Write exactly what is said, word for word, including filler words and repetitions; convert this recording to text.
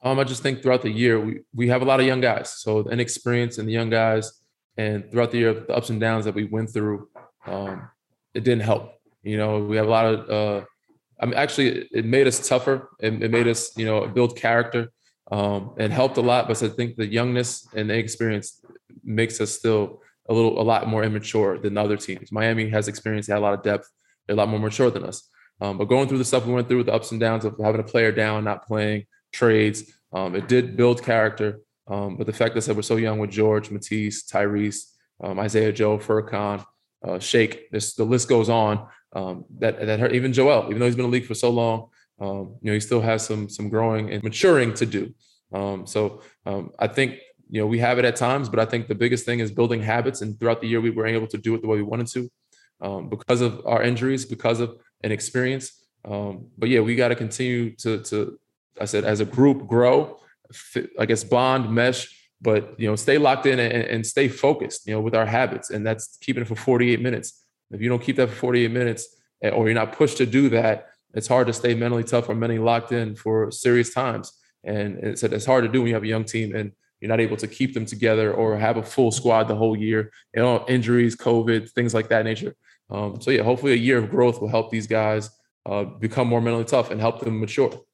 Um, I just think throughout the year, we, we have a lot of young guys. So the inexperience in the young guys, and throughout the year, the ups and downs that we went through, um, it didn't help. You know, we have a lot of, uh, I mean, actually, it made us tougher. It, it made us, you know, build character. Um, and helped a lot. But I think the youngness and the experience makes us still a little, a lot more immature than other teams. Miami has experience, they had a lot of depth. They're a lot more mature than us. Um, but going through the stuff we went through, the ups and downs of having a player down, not playing, trades, um, it did build character. Um, but the fact that we're so young with George, Matisse, Tyrese, um, Isaiah Joe, Furkan, uh, Shake, this, the list goes on. Um, that that hurt. Even Joel, even though he's been in the league for so long, um, you know, he still has some some growing and maturing to do. Um, so um, I think you know we have it at times, but I think the biggest thing is building habits. And throughout the year, we were able to do it the way we wanted to, um, because of our injuries, because of an experience. Um, but yeah, we got to continue to to I said as a group grow, I guess bond, mesh, but you know stay locked in and, and stay focused. You know with our habits, and that's keeping it for forty-eight minutes. If you don't keep that for forty-eight minutes, or you're not pushed to do that, it's hard to stay mentally tough or mentally locked in for serious times. And it's, it's hard to do when you have a young team and you're not able to keep them together or have a full squad the whole year. You know, injuries, COVID, things like that nature. Um, so yeah, hopefully a year of growth will help these guys uh, become more mentally tough and help them mature.